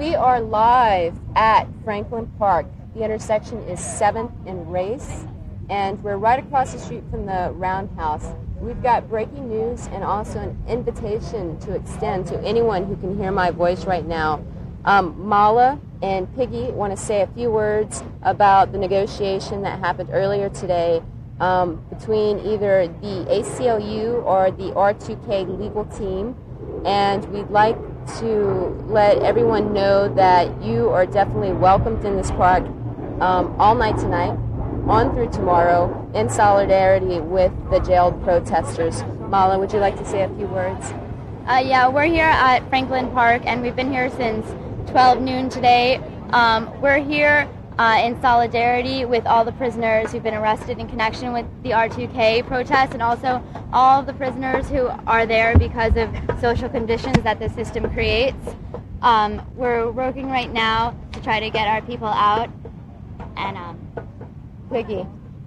We are live at Franklin Park. The intersection is 7th and Race, and we're right across the street from the Roundhouse. We've got breaking news and also an invitation to extend to anyone who can hear my voice right now. Mala and Piggy want to say a few words about the negotiation that happened earlier today between either the ACLU or the R2K legal team, and we'd like to let everyone know that you are definitely welcomed in this park all night tonight, on through tomorrow, in solidarity with the jailed protesters. Mala, would you like to say a few words? Yeah, we're here at Franklin Park, and we've been here since 12 noon today. We're here in solidarity with all the prisoners who've been arrested in connection with the R2K protests, and also all of the prisoners who are there because of social conditions that the system creates. We're working right now to try to get our people out. And Piggy.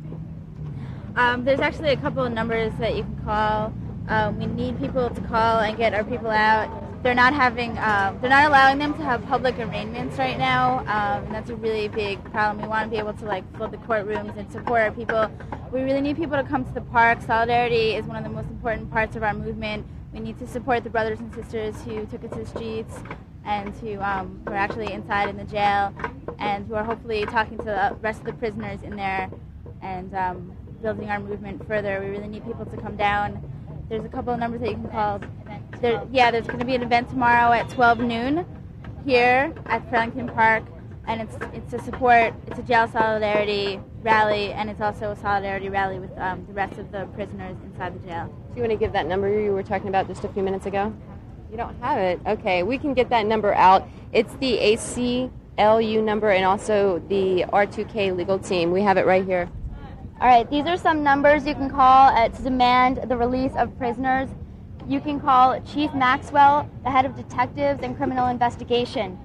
There's actually a couple of numbers that you can call. We need people to call and get our people out. They're not allowing them to have public arraignments right now, and that's a really big problem. We want to be able to fill the courtrooms and support our people. We really need people to come to the park. Solidarity is one of the most important parts of our movement. We need to support the brothers and sisters who took it to the streets and who are actually inside in the jail, and who are hopefully talking to the rest of the prisoners in there and building our movement further. We really need people to come down. There's a couple of numbers that you can call. There's going to be an event tomorrow at 12 noon here at Franklin Park, and it's a jail solidarity rally, and it's also a solidarity rally with the rest of the prisoners inside the jail. Do you want to give that number you were talking about just a few minutes ago? You don't have it? Okay, we can get that number out. It's the ACLU number and also the R2K legal team. We have it right here. all right, these are some numbers you can call to demand the release of prisoners. You can call Chief Maxwell, the head of detectives and criminal investigation,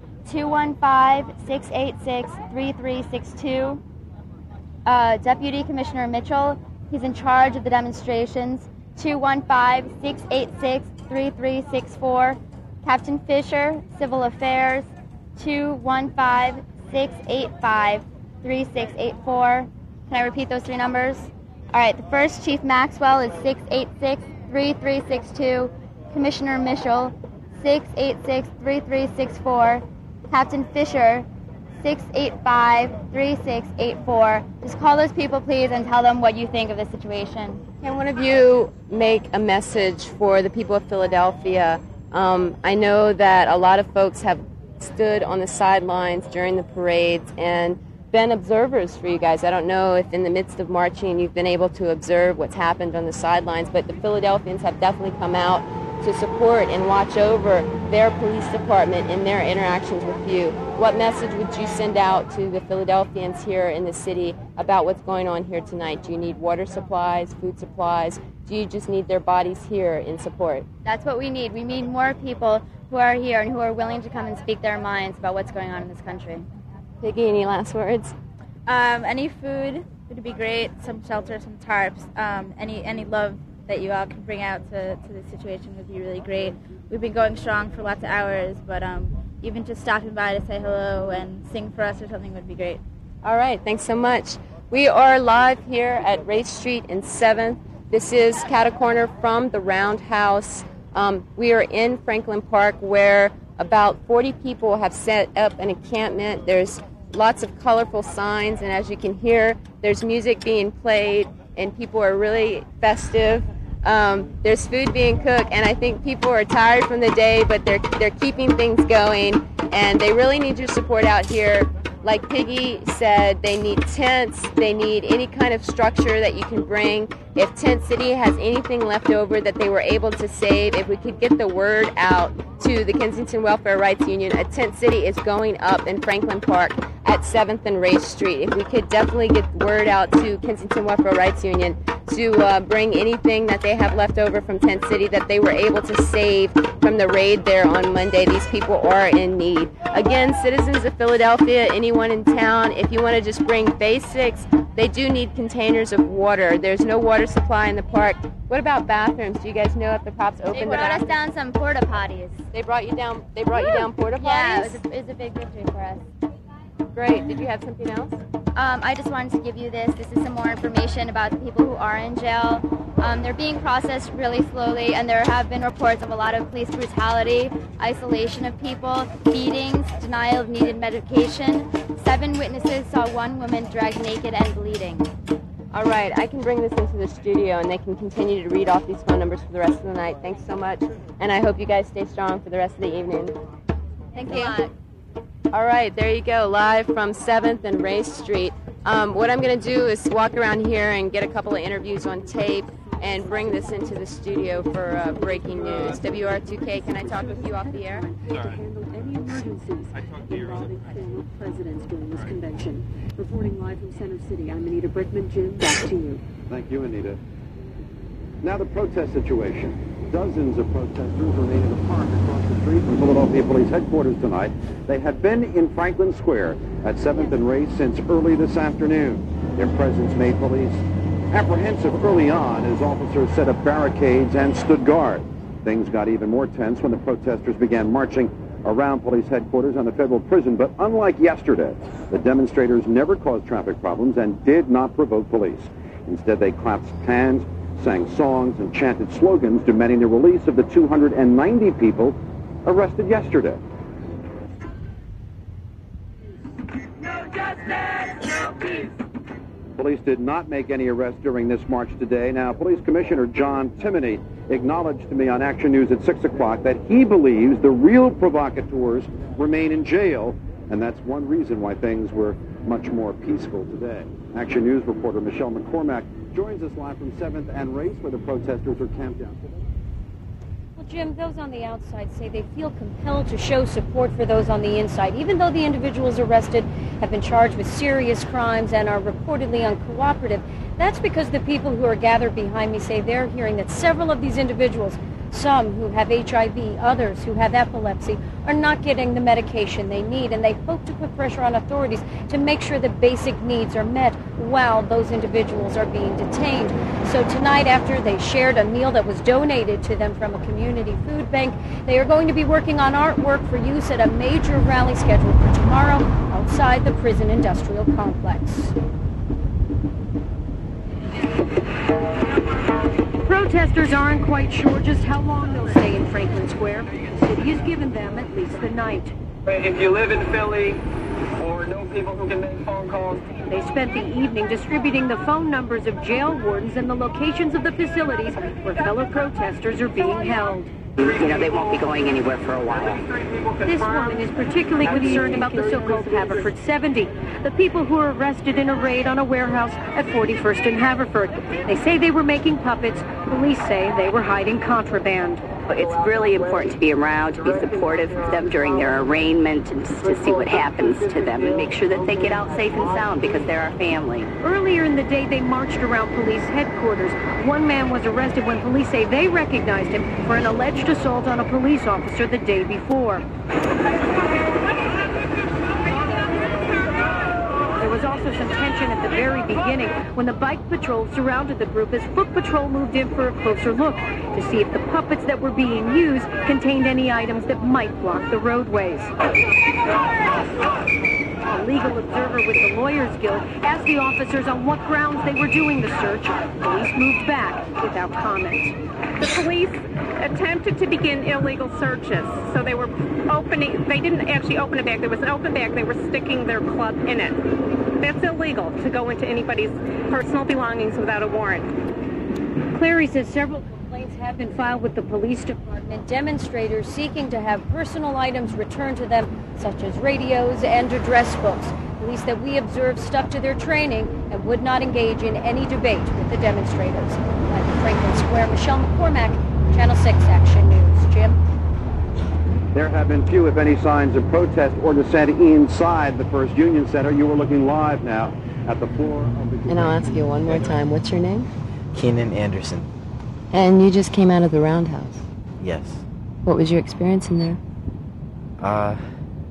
215-686-3362. Deputy Commissioner Mitchell, he's in charge of the demonstrations, 215-686-3364. Captain Fisher, Civil Affairs, 215-685-3684. Can I repeat those three numbers? All right, the first, Chief Maxwell, is 686-3362. Commissioner Mitchell, 686-3364. Captain Fisher, 685-3684. Just call those people, please, and tell them what you think of the situation. Can one of you make a message for the people of Philadelphia? I know that a lot of folks have stood on the sidelines during the parades and been observers for you guys. I don't know if in the midst of marching you've been able to observe what's happened on the sidelines, but the Philadelphians have definitely come out to support and watch over their police department in their interactions with you. What message would you send out to the Philadelphians here in the city about what's going on here tonight? Do you need water supplies, food supplies? Do you just need their bodies here in support? That's what we need. We need more people who are here and who are willing to come and speak their minds about what's going on in this country. Piggy, any last words? Any food would be great. Some shelter, some tarps. Any love that you all can bring out to the situation would be really great. We've been going strong for lots of hours, but even just stopping by to say hello and sing for us or something would be great. All right, thanks so much. We are live here at Race Street and 7th. This is Cat Corner from the Roundhouse. We are in Franklin Park where about 40 people have set up an encampment. There's lots of colorful signs, and as you can hear, there's music being played, and people are really festive. There's food being cooked, and I think people are tired from the day, but they're keeping things going, and they really need your support out here. Like Piggy said, they need tents, they need any kind of structure that you can bring. If Tent City has anything left over that they were able to save, if we could get the word out to the Kensington Welfare Rights Union, a tent city is going up in Franklin Park at 7th and Race Street. If we could definitely get word out to Kensington Welfare Rights Union to bring anything that they have left over from Tent City that they were able to save from the raid there on Monday. These people are in need. Again, citizens of Philadelphia, anyone in town, if you want to just bring basics, they do need containers of water. There's no water supply in the park. What about bathrooms? Do you guys know if the cops opened the bathrooms? They brought us down some porta potties. They brought you down porta potties? Yeah, it was a big victory for us. Great. Did you have something else? I just wanted to give you this. This is some more information about the people who are in jail. They're being processed really slowly, and there have been reports of a lot of police brutality, isolation of people, beatings, denial of needed medication. 7 witnesses saw one woman dragged naked and bleeding. All right, I can bring this into the studio, and they can continue to read off these phone numbers for the rest of the night. Thanks so much, and I hope you guys stay strong for the rest of the evening. Thank you. All right, there you go, live from 7th and Race Street. What I'm going to do is walk around here and get a couple of interviews on tape and bring this into the studio for breaking news. WR2K, can I talk with you off the air? Sorry. To handle any emergencies involving former presidents during this convention. Reporting live from Center City, I'm Anita Brickman. Jim, back to you. Thank you, Anita. Now the protest situation. Dozens of protesters remain in the park across the street from Philadelphia Police Headquarters tonight. They have been in Franklin Square at 7th and Race since early this afternoon. Their presence made police apprehensive early on as officers set up barricades and stood guard. Things got even more tense when the protesters began marching around police headquarters on the federal prison. But unlike yesterday, the demonstrators never caused traffic problems and did not provoke police. Instead, they clapped hands, sang songs, and chanted slogans demanding the release of the 290 people arrested yesterday. No justice, no peace. Police did not make any arrests during this march today. Now, Police Commissioner John Timoney acknowledged to me on Action News at 6 o'clock that he believes the real provocateurs remain in jail, and that's one reason why things were much more peaceful today. Action News reporter Michelle McCormack joins us live from 7th and Race, where the protesters are camped out today. Well, Jim, those on the outside say they feel compelled to show support for those on the inside, even though the individuals arrested have been charged with serious crimes and are reportedly uncooperative. That's because the people who are gathered behind me say they're hearing that several of these individuals, some who have HIV, others who have epilepsy, are not getting the medication they need, and they hope to put pressure on authorities to make sure that basic needs are met while those individuals are being detained. So tonight, after they shared a meal that was donated to them from a community food bank, they are going to be working on artwork for use at a major rally scheduled for tomorrow outside the prison industrial complex. Protesters aren't quite sure just how long they'll stay in Franklin Square. The city has given them at least the night. If you live in Philly or know people who can make phone calls. They spent the evening distributing the phone numbers of jail wardens and the locations of the facilities where fellow protesters are being held. You know, they won't be going anywhere for a while. This woman is particularly concerned about the so-called Haverford 70, the people who were arrested in a raid on a warehouse at 41st and Haverford. They say they were making puppets. Police say they were hiding contraband. It's really important to be around, to be supportive of them during their arraignment, and just to see what happens to them and make sure that they get out safe and sound because they're our family. Earlier in the day, they marched around police headquarters. One man was arrested when police say they recognized him for an alleged assault on a police officer the day before. There was also some tension at the very beginning when the bike patrol surrounded the group as Foot Patrol moved in for a closer look to see if the puppets that were being used contained any items that might block the roadways. A legal observer with the Lawyers Guild asked the officers on what grounds they were doing the search. Police moved back without comment. The police attempted to begin illegal searches. So they didn't actually open a bag. There was an open bag. They were sticking their club in it. That's illegal to go into anybody's personal belongings without a warrant. Clary says several complaints have been filed with the police department. Demonstrators seeking to have personal items returned to them, such as radios and address books. Police that we observed stuck to their training and would not engage in any debate with the demonstrators. At Franklin Square, Michelle McCormack, Channel 6 Action News. Jim? There have been few, if any, signs of protest or dissent inside the First Union Center. You are looking live now at the floor of the... And I'll ask you one more time, what's your name? Keenan Anderson. And you just came out of the Roundhouse. Yes. What was your experience in there? Let's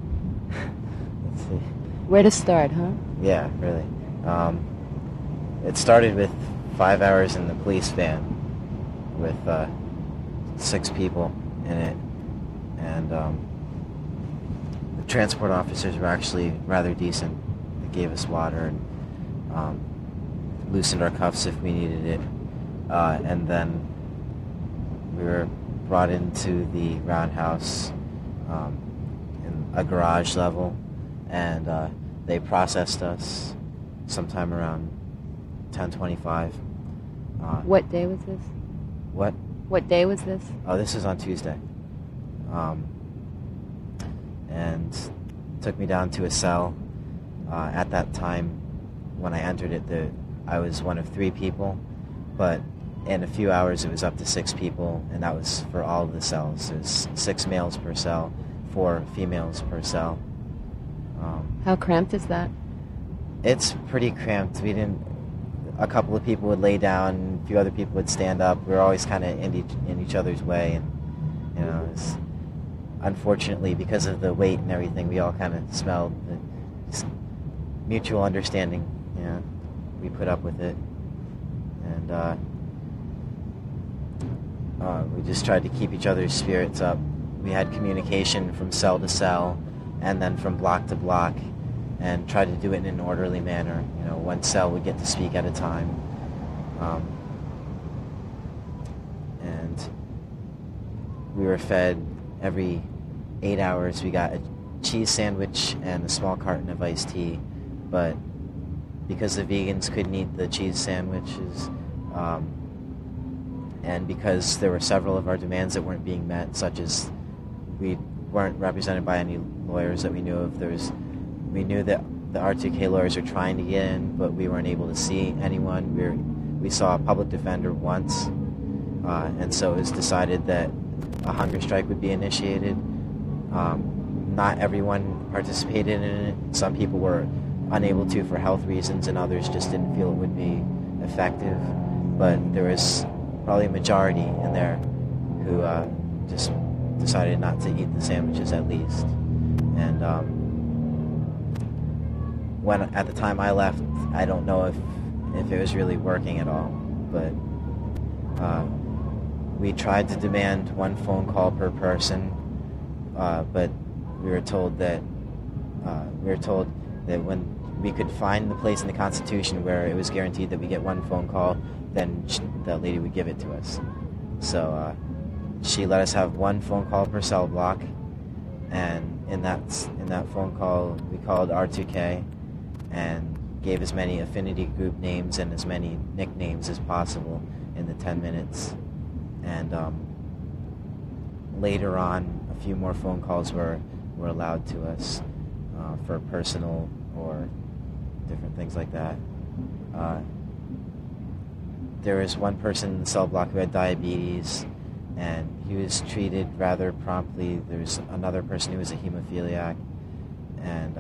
see. Where to start, huh? Yeah, really. It started with 5 hours in the police van with 6 people in it, and the transport officers were actually rather decent. They gave us water and loosened our cuffs if we needed it, and then we were brought into the Roundhouse in a garage level, and they processed us sometime around 10:25. What day was this? What? What day was this? Oh, this was on Tuesday. And took me down to a cell. At that time, when I entered it, I was one of 3 people, but in a few hours it was up to 6 people, and that was for all of the cells. It was 6 males per cell, 4 females per cell. How cramped is that? It's pretty cramped. A couple of people would lay down, a few other people would stand up. We were always kind of in each other's way, and unfortunately, because of the weight and everything, we all kind of smelled. Just mutual understanding, we put up with it, and we just tried to keep each other's spirits up. We had communication from cell to cell, and then from block to block, and tried to do it in an orderly manner. One cell would get to speak at a time. And we were fed every 8 hours. We got a cheese sandwich and a small carton of iced tea, but because the vegans couldn't eat the cheese sandwiches, and because there were several of our demands that weren't being met, such as we weren't represented by any lawyers that we knew of. We knew that the R2K lawyers were trying to get in, but we weren't able to see anyone. We saw a public defender once, and so it was decided that a hunger strike would be initiated. Not everyone participated in it. Some people were unable to for health reasons, and others just didn't feel it would be effective. But there was probably a majority in there who just decided not to eat the sandwiches at least. And when at the time I left, I don't know if it was really working at all, but we tried to demand 1 phone call per person, but we were told that when we could find the place in the Constitution where it was guaranteed that we get 1 phone call, then that lady would give it to us. So she let us have 1 phone call per cell block, and in that phone call we called R2K and gave as many affinity group names and as many nicknames as possible in the 10 minutes. And later on, a few more phone calls were allowed to us for personal or different things like that. There was one person in the cell block who had diabetes, and he was treated rather promptly. There was another person who was a hemophiliac, and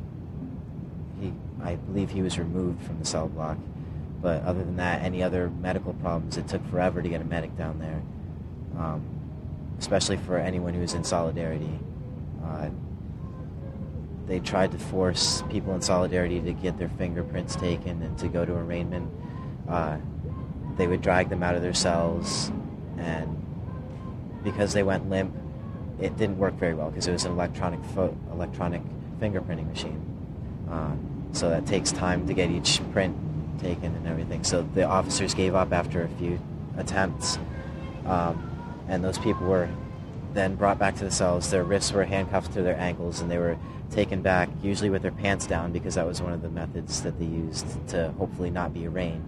I believe he was removed from the cell block. But other than that, any other medical problems, it took forever to get a medic down there, especially for anyone who was in Solidarity. They tried to force people in Solidarity to get their fingerprints taken and to go to arraignment. They would drag them out of their cells, and because they went limp, it didn't work very well because it was an electronic fingerprinting machine. So that takes time to get each print taken and everything. So the officers gave up after a few attempts, and those people were then brought back to the cells. Their wrists were handcuffed to their ankles, and they were taken back, usually with their pants down, because that was one of the methods that they used to hopefully not be arraigned.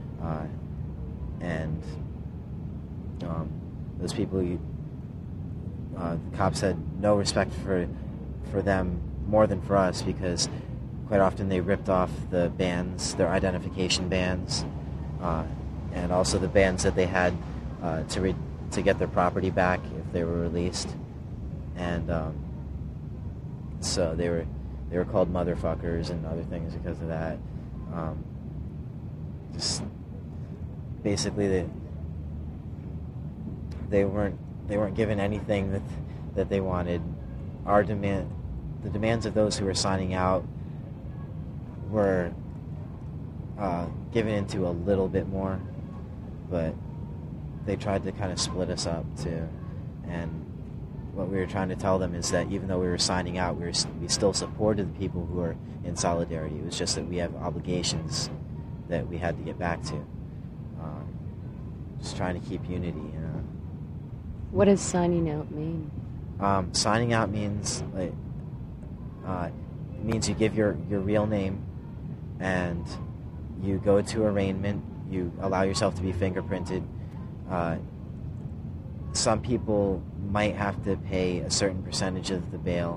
Those people, the cops had no respect for them more than for us, because quite often they ripped off the bands, their identification bands, and also the bands that they had to get their property back if they were released. And so they were called motherfuckers and other things because of that. Just basically they weren't given anything that they wanted. The demands of those who were signing out were given into a little bit more, but they tried to kind of split us up too. And what we were trying to tell them is that even though we were signing out, we still supported the people who are in solidarity. It was just that we have obligations that we had to get back to. Just trying to keep unity. What does signing out mean? Signing out means it means you give your real name, and you go to arraignment. You allow yourself to be fingerprinted. Some people might have to pay a certain percentage of the bail,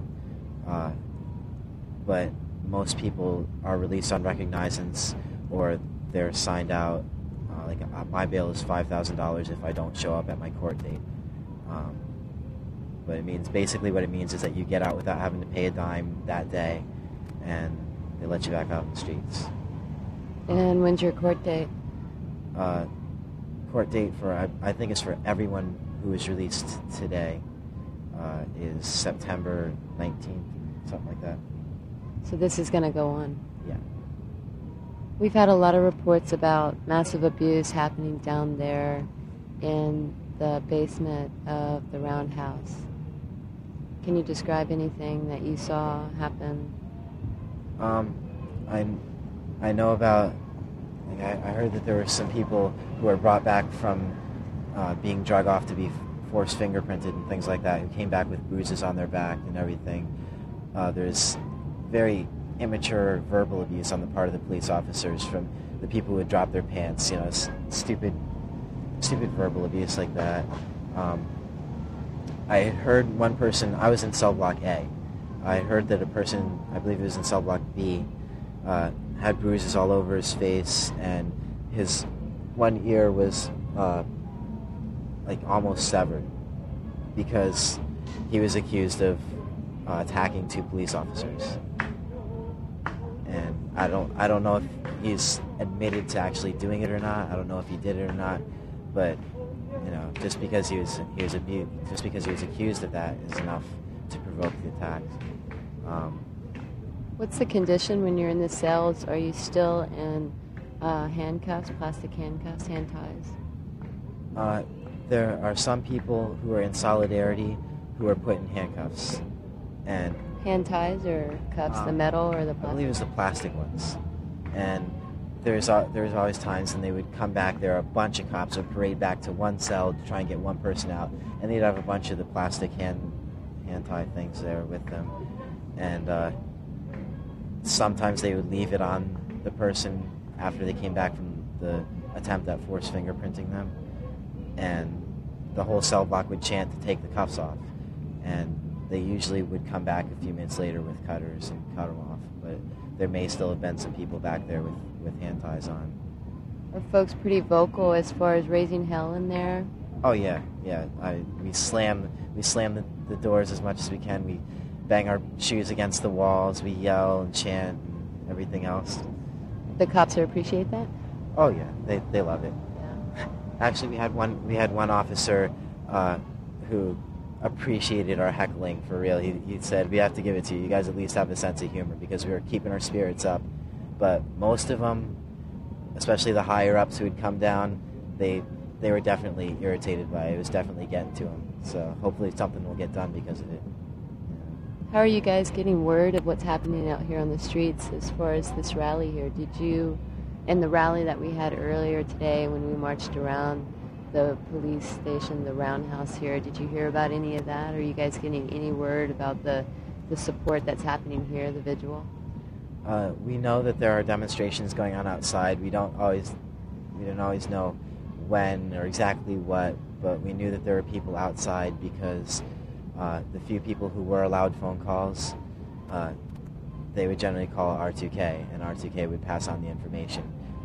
but most people are released on recognizance, or they're signed out. My bail is $5,000 if I don't show up at my court date. But it means, basically what it means is that you get out without having to pay a dime that day, and they let you back out in the streets. And when's your court date? Court date for, I think it's for everyone who was released today, is September 19th, something like that. So this is going to go on? Yeah. We've had a lot of reports about massive abuse happening down there in the basement of the Roundhouse. Can you describe anything that you saw happen? I know about, I heard that there were some people who were brought back from being drug off to be forced fingerprinted and things like that, who came back with bruises on their back and everything. There's very immature verbal abuse on the part of the police officers from the people who would drop their pants, stupid verbal abuse like that. I heard one person, I was in cell block A, I heard that a person, I believe it was in cell block B, had bruises all over his face, and his one ear was almost severed because he was accused of attacking two police officers. And I don't know if he's admitted to actually doing it or not. I don't know if he did it or not, but just because he was abused, just because he was accused of that is enough to provoke the attack. What's the condition when you're in the cells? Are you still in handcuffs, plastic handcuffs, hand ties? There are some people who are in solidarity who are put in handcuffs. And hand ties or cuffs, the metal or the plastic? I believe it was the plastic ones. And there's always times when they would come back, there are a bunch of cops would parade back to one cell to try and get one person out, and they'd have a bunch of the plastic hand tie things there with them. And sometimes they would leave it on the person after they came back from the attempt at forced fingerprinting them, and the whole cell block would chant to take the cuffs off, and they usually would come back a few minutes later with cutters and cut them off, but there may still have been some people back there with hand ties on. Are folks pretty vocal as far as raising hell in there? Oh yeah. We slam the doors as much as we can. We bang our shoes against the walls. We yell and chant and everything else. The cops appreciate that? Oh yeah, they love it. Yeah. Actually, we had one officer who appreciated our heckling for real. He said, "We have to give it to you. You guys at least have a sense of humor," because we were keeping our spirits up. But most of them, especially the higher ups who would come down, they were definitely irritated by it. It was definitely getting to them. So hopefully something will get done because of it. How are you guys getting word of what's happening out here on the streets as far as this rally here? Did you, in the rally that we had earlier today when we marched around the police station, the Roundhouse here, did you hear about any of that? Are you guys getting any word about the support that's happening here, the vigil? We know that there are demonstrations going on outside. We didn't always know when or exactly what, but we knew that there were people outside because the few people who were allowed phone calls, they would generally call R2K, and R2K would pass on the information.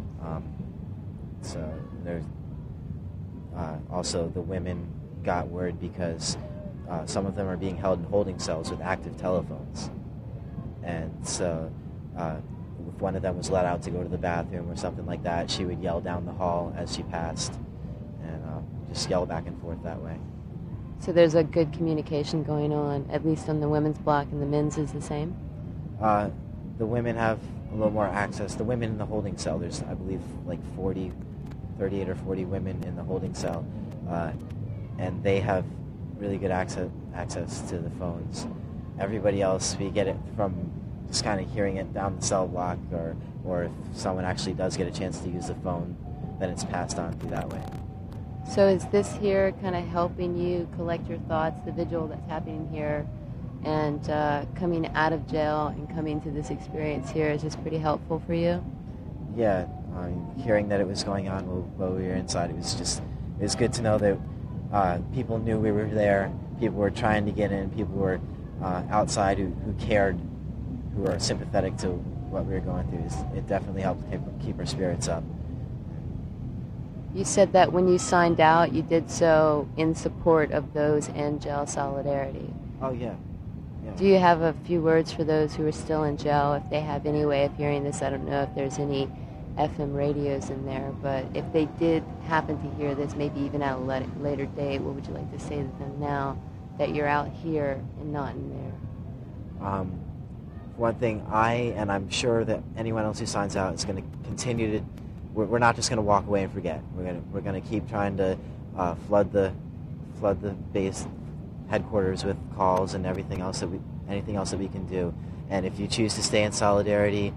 So there's also the women got word because some of them are being held in holding cells with active telephones, and so if one of them was let out to go to the bathroom or something like that, she would yell down the hall as she passed, and just yell back and forth that way. So there's a good communication going on, at least on the women's block, and the men's is the same? The women have a little more access. The women in the holding cell, there's, I believe, like 38 or 40 women in the holding cell, and they have really good access to the phones. Everybody else, we get it from just kind of hearing it down the cell block, or if someone actually does get a chance to use the phone, then it's passed on through that way. So is this here kind of helping you collect your thoughts, the vigil that's happening here, and coming out of jail and coming to this experience here is just pretty helpful for you? Yeah, hearing that it was going on while we were inside, it was good to know that people knew we were there, people were trying to get in, people were outside who cared, who were sympathetic to what we were going through. It definitely helped keep our spirits up. You said that when you signed out, you did so in support of those in jail solidarity. Oh, yeah. Do you have a few words for those who are still in jail, if they have any way of hearing this? I don't know if there's any FM radios in there, but if they did happen to hear this, maybe even at a later date, what would you like to say to them now that you're out here and not in there? One thing, and I'm sure that anyone else who signs out is going to continue to. We're not just going to walk away and forget. We're going to keep trying to flood the base headquarters with calls and anything else that we can do. And if you choose to stay in solidarity,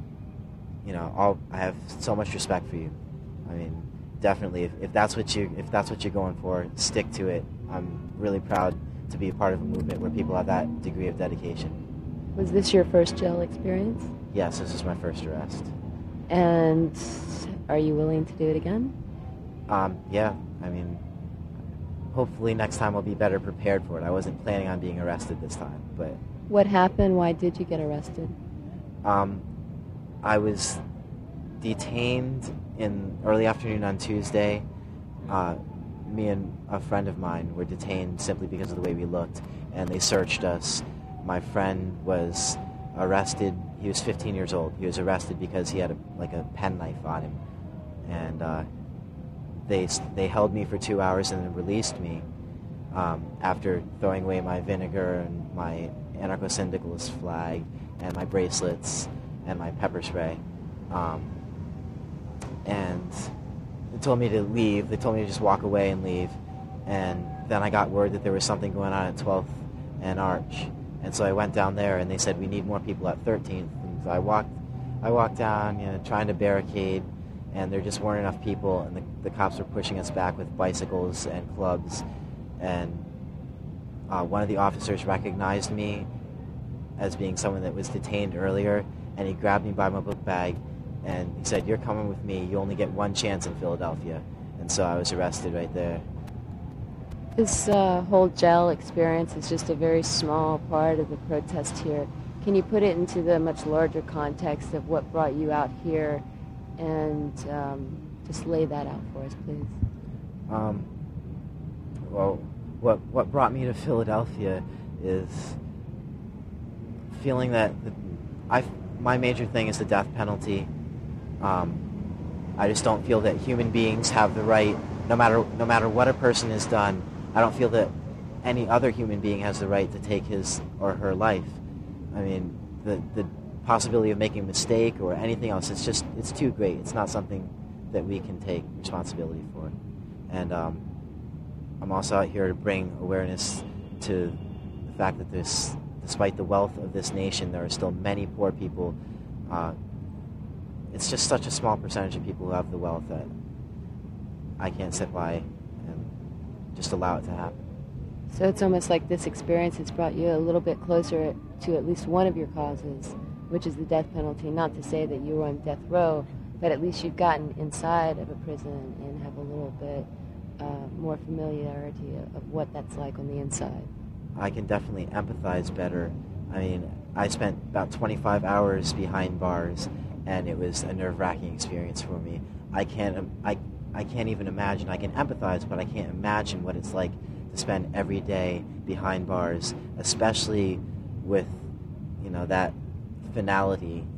I have so much respect for you. I mean, definitely, if that's what you're going for, stick to it. I'm really proud to be a part of a movement where people have that degree of dedication. Was this your first jail experience? Yes, this is my first arrest. And are you willing to do it again? Yeah. I mean, hopefully next time I'll be better prepared for it. I wasn't planning on being arrested this time, but... What happened? Why did you get arrested? I was detained in early afternoon on Tuesday. Me and a friend of mine were detained simply because of the way we looked, and they searched us. My friend was arrested. He was 15 years old. He was arrested because he had a penknife on him, and they held me for 2 hours and then released me after throwing away my vinegar and my anarcho-syndicalist flag and my bracelets and my pepper spray, and they told me to leave. They told me to just walk away and leave, and then I got word that there was something going on at 12th and Arch. And so I went down there, and they said, we need more people at 13th. And so I walked down, trying to barricade, and there just weren't enough people, and the cops were pushing us back with bicycles and clubs. And one of the officers recognized me as being someone that was detained earlier, and he grabbed me by my book bag, and he said, you're coming with me. You only get one chance in Philadelphia. And so I was arrested right there. This whole jail experience is just a very small part of the protest here. Can you put it into the much larger context of what brought you out here, and just lay that out for us, please? Well, what brought me to Philadelphia is feeling that my major thing is the death penalty. I just don't feel that human beings have the right, no matter what a person has done. I don't feel that any other human being has the right to take his or her life. I mean, the possibility of making a mistake or anything else, it's too great. It's not something that we can take responsibility for. And I'm also out here to bring awareness to the fact that despite the wealth of this nation, there are still many poor people. It's just such a small percentage of people who have the wealth that I can't sit by and just allow it to happen. So it's almost like this experience has brought you a little bit closer to at least one of your causes, which is the death penalty. Not to say that you were on death row, but at least you've gotten inside of a prison and have a little bit more familiarity of what that's like on the inside. I can definitely empathize better. I mean, I spent about 25 hours behind bars, and it was a nerve-wracking experience for me. I can't even imagine. I can empathize, but I can't imagine what it's like to spend every day behind bars, especially with, that finality,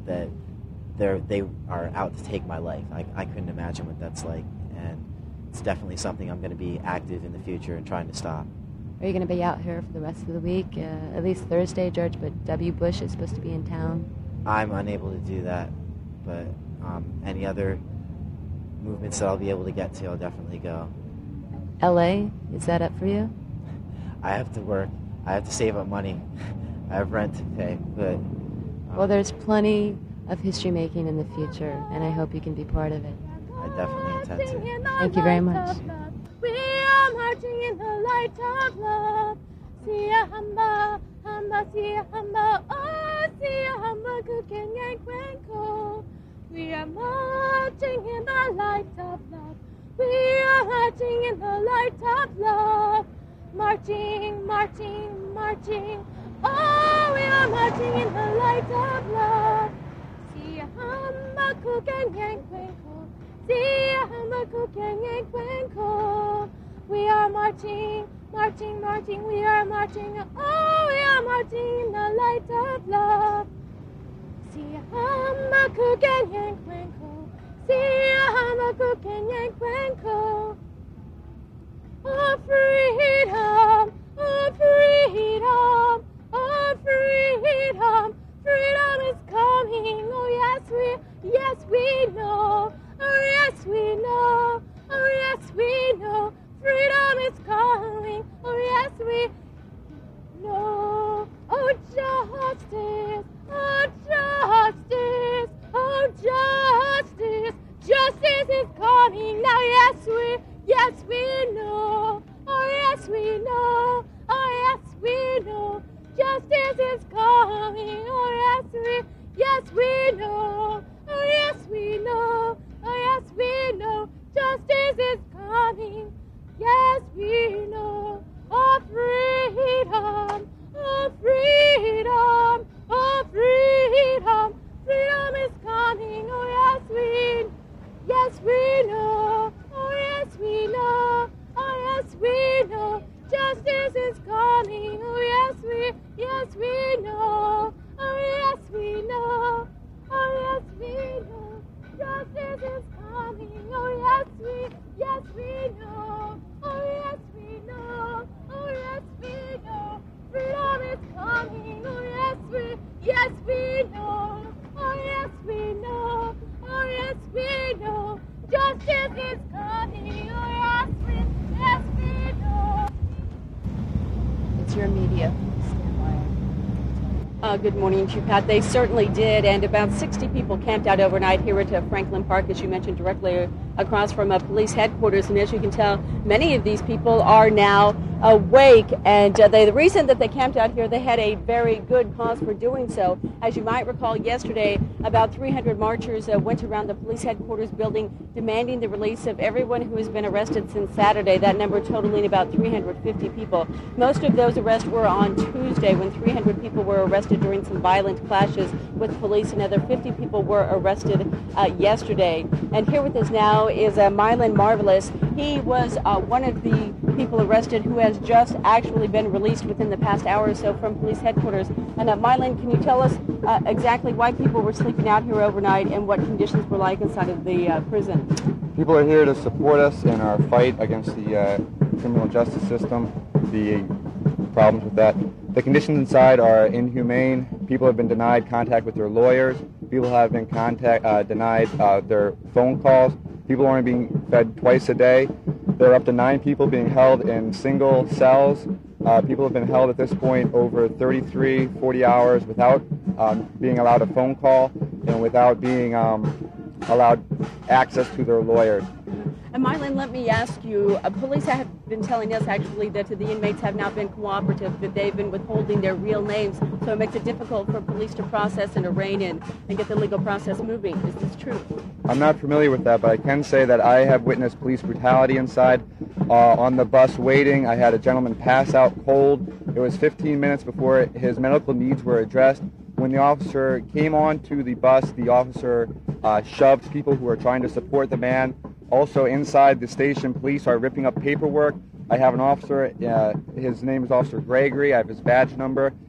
that they are out to take my life. I couldn't imagine what that's like, and it's definitely something I'm going to be active in the future and trying to stop. Are you going to be out here for the rest of the week? At least Thursday, George, but W. Bush is supposed to be in town. I'm unable to do that, but any other movements that I'll be able to get to, I'll definitely go. L.A., is that up for you? I have to work. I have to save up money. I have rent to pay, but... Well, there's plenty of history making in the future, and I hope you can be part of it. I definitely intend to. Thank you very much. We are marching in the light of love. Siya hamba, hamba, siya hamba, oh, siya hamba, kukeng kwenko. We are marching in the light of love. We are marching in the light of love. Marching, marching, marching. Oh, we are marching in the light of love. Siya hamba, kukeng kwenko. Siya hamba, kukeng kwenko. We are marching, marching, marching. We are marching. Oh, we are marching in the light of love. Siya hamba, kukeng kwenko. Siya hamba, kukeng kwenko. Oh, freedom, oh, freedom, oh, freedom. Freedom is coming. Oh, yes, we know. Oh, yes, we know. Oh, yes, we know. Freedom is coming. Oh, yes, we know. Oh, justice. Oh, justice. Oh, justice. Justice is coming. Now, yes, we know. Oh, yes, we know. Oh, yes, we know. Justice is coming. Oh, yes, we know. Oh, yes, we know. Oh, yes, we know. Justice is coming. Yes, we know. Oh, freedom. Oh, freedom. Oh, freedom. Freedom is coming. Oh, yes, we know. Oh, yes, we know. Oh, yes, we know. Justice is coming. Oh, yes, we know. Oh, yes, we know. Oh, yes, we know. Justice is coming. Oh, yes, we know. Oh, yes, we know. Oh, yes, we know. Freedom is coming. Oh, yes, we know. Oh, yes, we know. Oh, yes, we know. Justice is coming. Oh, yes, we know. It's your media. Good morning to you, Pat. They certainly did, and about 60 people camped out overnight here at Franklin Park, as you mentioned, directly across from police headquarters. And as you can tell, many of these people are now awake, and the reason that they camped out here, they had a very good cause for doing so. As you might recall, yesterday, about 300 marchers went around the police headquarters building demanding the release of everyone who has been arrested since Saturday, that number totaling about 350 people. Most of those arrests were on Tuesday, when 300 people were arrested during some violent clashes with police. Another 50 people were arrested yesterday. And here with us now is Mylan Marvelous. He was one of the people arrested who has just actually been released within the past hour or so from police headquarters. And Mylan, can you tell us exactly why people were sleeping out here overnight and what conditions were like inside of the prison? People are here to support us in our fight against the criminal justice system, the problems with that. The conditions inside are inhumane. People have been denied contact with their lawyers. People have been denied their phone calls. People are only being fed twice a day. There are up to 9 people being held in single cells. People have been held at this point over 33, 40 hours without being allowed a phone call and without being allowed access to their lawyers. And Mylan, let me ask you, police have been telling us actually that the inmates have not been cooperative, that they've been withholding their real names, so it makes it difficult for police to process and arraign and get the legal process moving. Is this true? I'm not familiar with that, but I can say that I have witnessed police brutality inside. On the bus waiting, I had a gentleman pass out cold. It was 15 minutes before his medical needs were addressed. When the officer came onto the bus, the officer shoved people who were trying to support the man. Also inside the station, police are ripping up paperwork. I have an officer, his name is Officer Gregory, I have his badge number.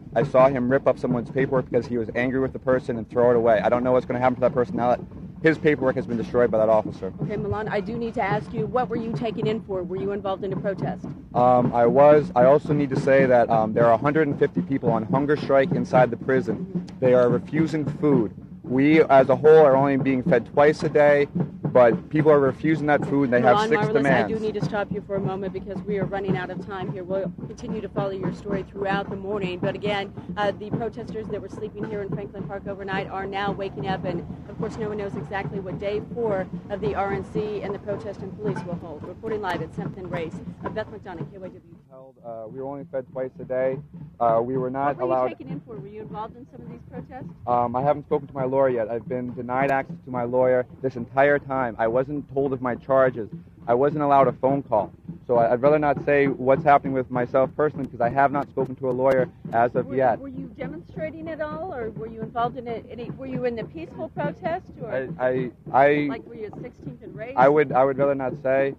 I saw him rip up someone's paperwork because he was angry with the person and throw it away. I don't know what's going to happen to that person now that his paperwork has been destroyed by that officer. Okay, Milan, I do need to ask you, what were you taken in for? Were you involved in a protest? I was. I also need to say that there are 150 people on hunger strike inside the prison. They are refusing food. We, as a whole, are only being fed twice a day, but people are refusing that food, and they have 6 Marvelous, demands. I do need to stop you for a moment because we are running out of time here. We'll continue to follow your story throughout the morning. But again, the protesters that were sleeping here in Franklin Park overnight are now waking up, and of course, no one knows exactly what day 4 of the RNC and the protest and police will hold. Reporting live at 7th and Race, Beth McDonough, KYW. We were only fed twice a day. We were not allowed. What were you taken in for? Were you involved in some of these protests? I haven't spoken to my lawyer yet. I've been denied access to my lawyer this entire time. I wasn't told of my charges. I wasn't allowed a phone call. So I'd rather not say what's happening with myself personally because I have not spoken to a lawyer as of yet. Were you demonstrating at all, or were you involved in any? Were you in the peaceful protest, or like were you at 16th and Race? I would rather not say.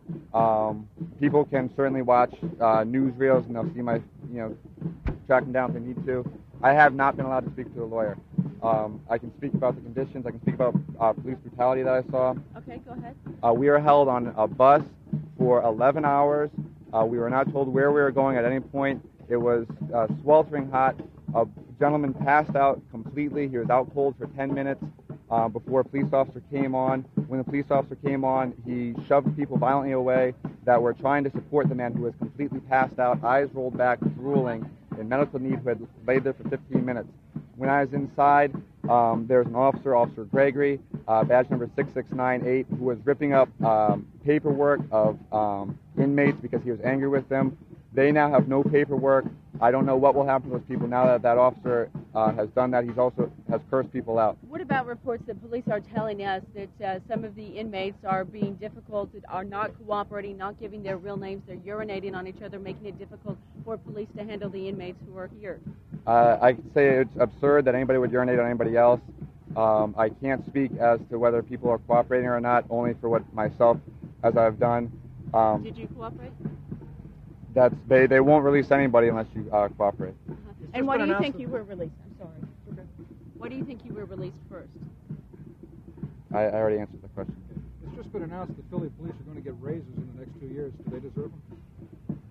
People can certainly watch newsreels and they'll see my track them down if they need to. I have not been allowed to speak to a lawyer. I can speak about the conditions. I can speak about police brutality that I saw. Okay, go ahead. We were held on a bus for 11 hours. We were not told where we were going at any point. It was sweltering hot. A gentleman passed out completely. He was out cold for 10 minutes before a police officer came on. When the police officer came on, he shoved people violently away that were trying to support the man who was completely passed out, eyes rolled back, drooling, in medical need, who had laid there for 15 minutes. When I was inside, there was an officer, Officer Gregory, badge number 6698, who was ripping up paperwork of inmates because he was angry with them. They now have no paperwork. I don't know what will happen to those people now that that officer has done that. He's also has cursed people out. What about reports that police are telling us that some of the inmates are being difficult, are not cooperating, not giving their real names, they're urinating on each other, making it difficult for police to handle the inmates who are here? I could say it's absurd that anybody would urinate on anybody else. I can't speak as to whether people are cooperating or not, only for what myself, as I've done. Did you cooperate? They won't release anybody unless you cooperate. And why do you think you were released? I'm sorry. Okay. Why do you think you were released first? I already answered the question. It's just been announced the Philly police are going to get raises in the next 2 years. Do they deserve them?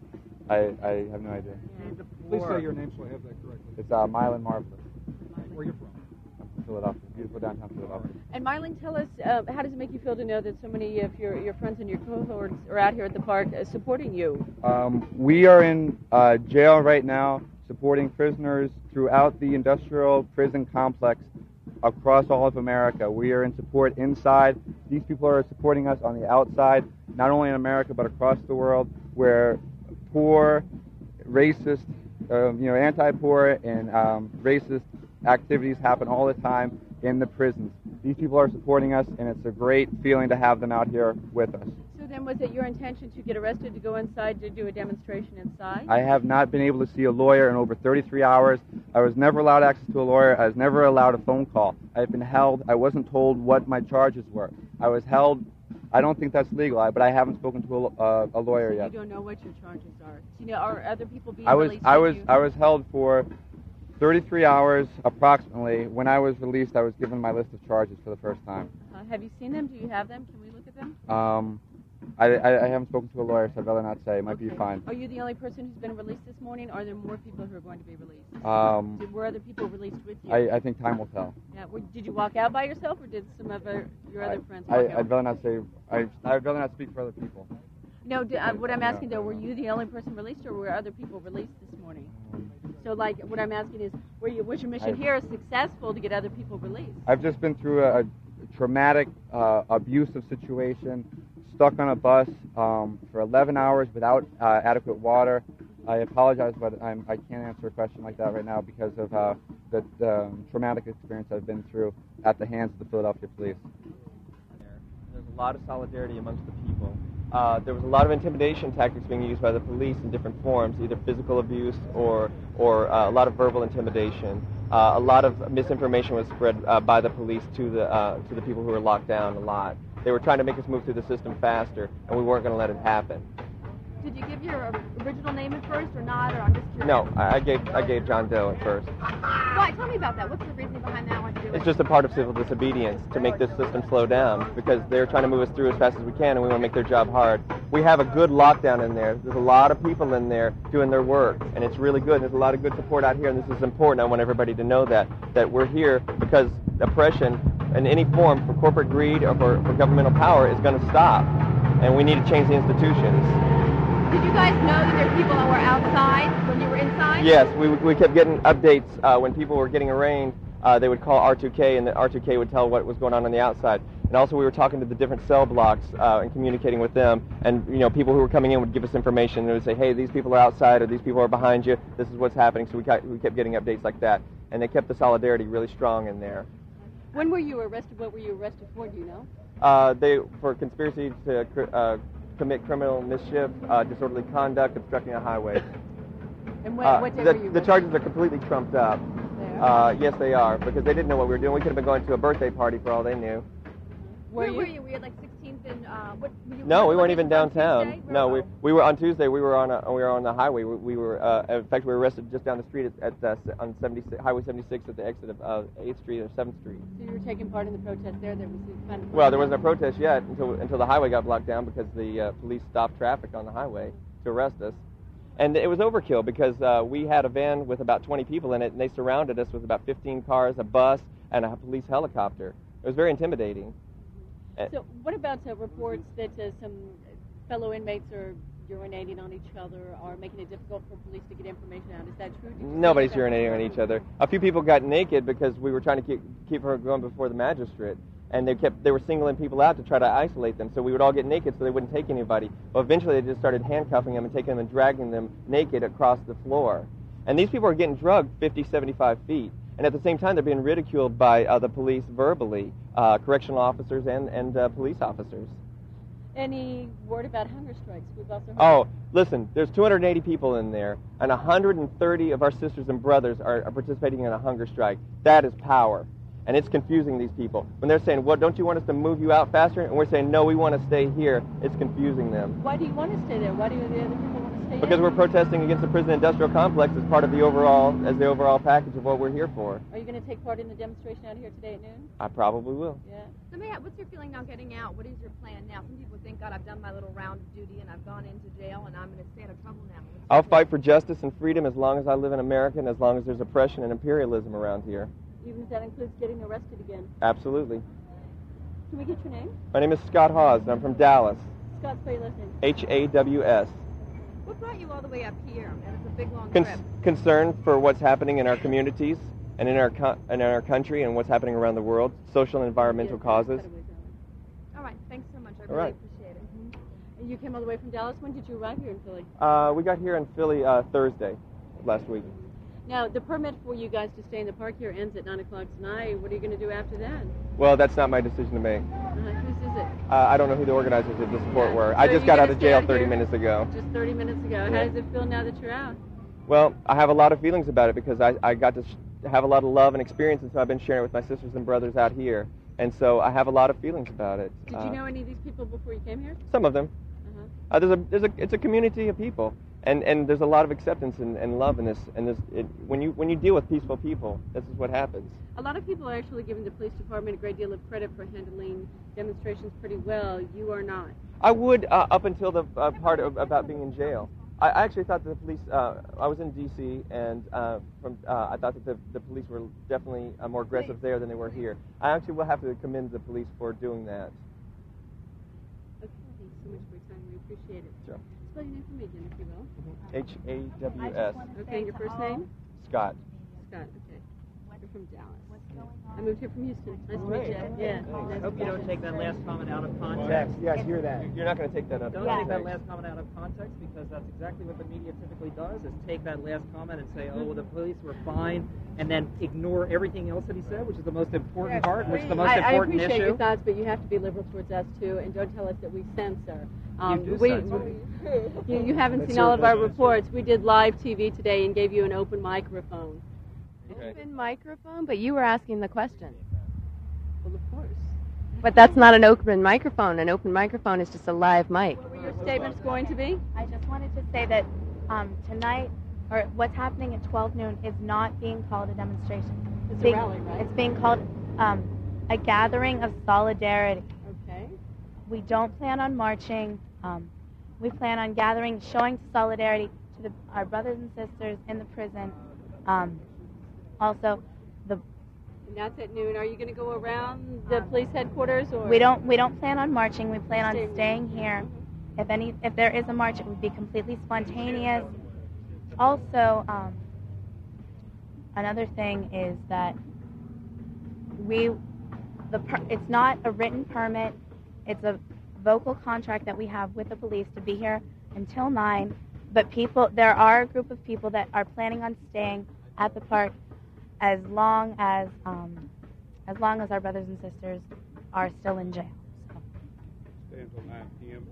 I have no idea. Please say your name so I have that correctly. It's Mylan Marvelous. Where are you from? I'm from Philadelphia, beautiful downtown Philadelphia. And Mylan, tell us, how does it make you feel to know that so many of your friends and your cohorts are out here at the park supporting you? We are in jail right now, supporting prisoners throughout the industrial prison complex across all of America. We are in support inside. These people are supporting us on the outside, not only in America but across the world, where poor, racist, anti-poor and racist activities happen all the time in the prisons. These people are supporting us, and it's a great feeling to have them out here with us. So then was it your intention to get arrested, to go inside, to do a demonstration inside? I have not been able to see a lawyer in over 33 hours. I was never allowed access to a lawyer. I was never allowed a phone call. I've been held. I wasn't told what my charges were. I was held. I don't think that's legal, but I haven't spoken to a lawyer yet. You don't know what your charges are. Are other people being released? I was held for 33 hours approximately. When I was released, I was given my list of charges for the first time. Have you seen them? Do you have them? Can we look at them? I haven't spoken to a lawyer, so I'd rather not say. It might be fine. Are you the only person who's been released this morning, or are there more people who are going to be released? Were other people released with you? I think time will tell. Yeah. Did you walk out by yourself, or did some of your other friends walk out? I'd rather not say. I'd rather not speak for other people. No, what I'm asking, though, were you the only person released, or were other people released this morning? So, what I'm asking is, was your mission here successful to get other people released? I've just been through a traumatic, abusive situation, stuck on a bus for 11 hours without adequate water. I apologize, but I can't answer a question like that right now because of the traumatic experience I've been through at the hands of the Philadelphia police. There's a lot of solidarity amongst the people. There was a lot of intimidation tactics being used by the police in different forms, either physical abuse or a lot of verbal intimidation. A lot of misinformation was spread by the police to the people who were locked down a lot. They were trying to make us move through the system faster, and we weren't going to let it happen. Did you give your original name at first or not? Or I'm just curious. No, I gave John Doe at first. Why? Tell me about that. What's the reason behind that one? It's just a part of civil disobedience to make this system slow down because they're trying to move us through as fast as we can, and we want to make their job hard. We have a good lockdown in there. There's a lot of people in there doing their work, and it's really good. There's a lot of good support out here, and this is important. I want everybody to know that we're here because oppression in any form for corporate greed or for governmental power is going to stop, and we need to change the institutions. Did you guys know that there were people that were outside when you were inside? Yes, we kept getting updates when people were getting arraigned. They would call R2K, and the R2K would tell what was going on the outside. And also, we were talking to the different cell blocks and communicating with them. And people who were coming in would give us information. And they would say, "Hey, these people are outside, or these people are behind you. This is what's happening." So we kept getting updates like that, and they kept the solidarity really strong in there. When were you arrested? What were you arrested for? Do you know? They for conspiracy to commit criminal mischief, disorderly conduct, obstructing a highway. And what day were you the charges are completely trumped up. Yes, they are, because they didn't know what we were doing. We could have been going to a birthday party for all they knew. Where were you? Were you at like 16th and No, we weren't even downtown. No, we were on Tuesday. We were on the highway. We were in fact we were arrested just down the street on Highway 76 at the exit of 8th Street or 7th Street. So you were taking part in the protest there? There was kind of well, there wasn't a protest yet until the highway got blocked down because the police stopped traffic on the highway to arrest us. And it was overkill because we had a van with about 20 people in it, and they surrounded us with about 15 cars, a bus, and a police helicopter. It was very intimidating. So what about reports that some fellow inmates are urinating on each other or making it difficult for police to get information out? Is that true? Nobody's urinating on each other. A few people got naked because we were trying to keep her going before the magistrate. And they were singling people out to try to isolate them. So we would all get naked so they wouldn't take anybody. Well, eventually they just started handcuffing them and taking them and dragging them naked across the floor. And these people are getting drugged 50, 75 feet. And at the same time, they're being ridiculed by the police verbally, correctional officers and police officers. Any word about hunger strikes? We've also heard. Oh, listen, there's 280 people in there, and 130 of our sisters and brothers are participating in a hunger strike. That is power. And it's confusing these people. When they're saying, well, don't you want us to move you out faster? And we're saying, no, we want to stay here. It's confusing them. Why do you want to stay there? Why do the other people want to stay Because we're protesting against the prison industrial complex as part of the overall package of what we're here for. Are you going to take part in the demonstration out here today at noon? I probably will. Yeah. So, Matt, what's your feeling now getting out? What is your plan now? Some people think, God, I've done my little round of duty and I've gone into jail and I'm going to stay out of trouble now. I'll fight for justice and freedom as long as I live in America and as long as there's oppression and imperialism around here. Even if that includes getting arrested again? Absolutely. Can we get your name? My name is Scott Hawes, and I'm from Dallas. Scott, spell your last name. Haws. What brought you all the way up here? And it's a big, long trip. Concern for what's happening in our communities and in our country and what's happening around the world, social and environmental causes. All right, thanks so much. I really appreciate it. Mm-hmm. And you came all the way from Dallas. When did you arrive here in Philly? We got here in Philly Thursday last week. Now, the permit for you guys to stay in the park here ends at 9 o'clock tonight. What are you going to do after that? Well, that's not my decision to make. Whose is it? I don't know who the organizers of the support were. I just got out of jail 30 minutes ago. Just 30 minutes ago. Yeah. How does it feel now that you're out? Well, I have a lot of feelings about it because I got to have a lot of love and experience, and so I've been sharing it with my sisters and brothers out here. And so I have a lot of feelings about it. Did you know any of these people before you came here? Some of them. It's a community of people. And there's a lot of acceptance and love in this. And when you deal with peaceful people, this is what happens. A lot of people are actually giving the police department a great deal of credit for handling demonstrations pretty well. You are not. I would up until the part about being in jail. I actually thought that the police. I was in D.C. and I thought that the police were definitely more aggressive there than they were here. I actually will have to commend the police for doing that. Okay, thanks so much for your time. We appreciate it. Sure. Spell your name for me again, if you will. Haws. Okay, and your first name? Scott. Scott, okay. You're from Dallas. I moved here from Houston. Nice to meet you. Yeah. I hope you don't take that last comment out of context. Yes, hear that. You're not going to take that out of context. Don't take that last comment out of context because that's exactly what the media typically does, is take that last comment and say, oh, well, the police were fine, and then ignore everything else that he said, which is the most important part, which is the most important issue. I appreciate your thoughts, but you have to be liberal towards us, too, and don't tell us that we censor. You haven't seen all of our reports. We did live TV today and gave you an open microphone. Open microphone, but you were asking the question. Well, of course. But that's not an open microphone. An open microphone is just a live mic. What were your statements going to be? I just wanted to say that tonight, or what's happening at 12 noon, is not being called a demonstration. It's a rally, right? It's being called a gathering of solidarity. Okay. We don't plan on marching. We plan on gathering, showing solidarity to our brothers and sisters in the prison. Also, and that's at noon. Are you going to go around the police headquarters, or we don't plan on marching. We plan on staying here. If there is a march, it would be completely spontaneous. Also, another thing is that it's not a written permit. It's a vocal contract that we have with the police to be here until 9. But there are a group of people that are planning on staying at the park as long as our brothers and sisters are still in jail. Stay until 9 p.m.